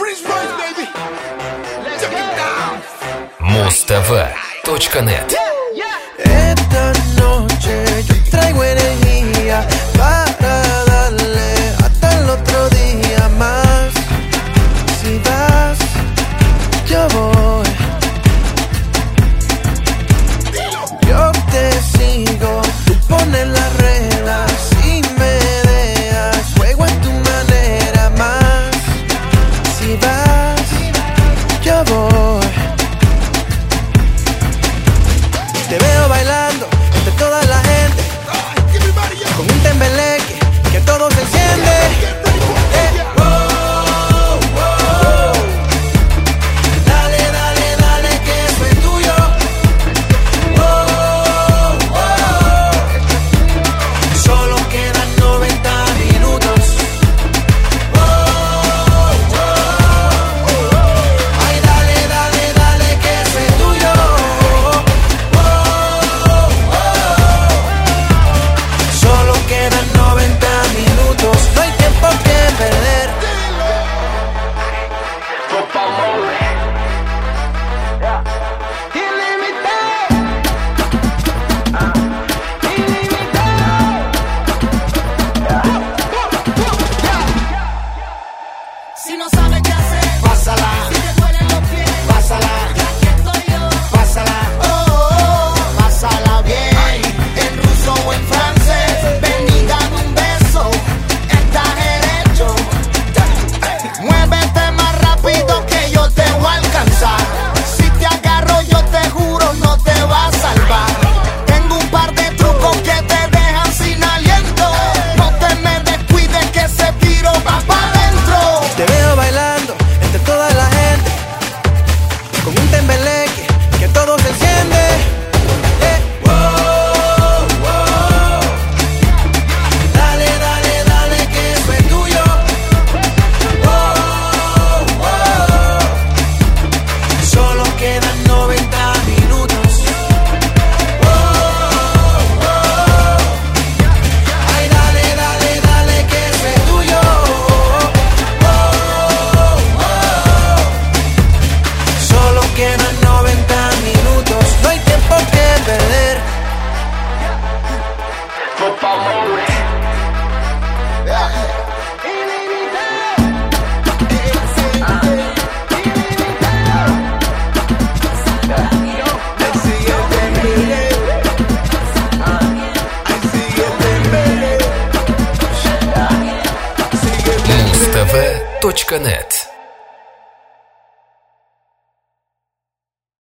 Mustv.net. Esta noche yo traigo energía para darle hasta el otro día más. Si vas, yo voy. Yo te sigo, tú pones las reglas y me dejas. Juego en tu manera más. Si vas, yo voy. Te veo bailando entre toda la gente, con un tembeleque que todo se enciende. Oh, oh. Dale, dale, dale, que eso es tuyo. Oh, oh. Solo quedan 90 minutos. Oh, oh. Ay, dale, dale, dale, que eso es tuyo. Solo quedan 90 minutos, no hay tiempo que perder. Si no sabes qué hacer, Pásala, si te duelen los pies, pásala, aquí estoy yo. pásala. Oh, oh, pásala bien, en ruso o en francés. Ven y dame un beso, estás derecho. Muévete más rápido que yo te voy a alcanzar. Si te agarro yo te juro no te va a salvar. Tengo un par de trucos que te dejan sin aliento. No te me descuides que ese tiro va para adentro. Te veo bailando entre toda la gente, con un tembeleque que todo se enciende. Oh, oh. Dale, dale, dale, que eso es tuyo. Oh, oh. Solo quedan 90 minutos. Oh, oh. Ay, dale, dale, dale, que eso es tuyo. Solo quedan 90 minutos, no hay tiempo que perder. Mustv.net.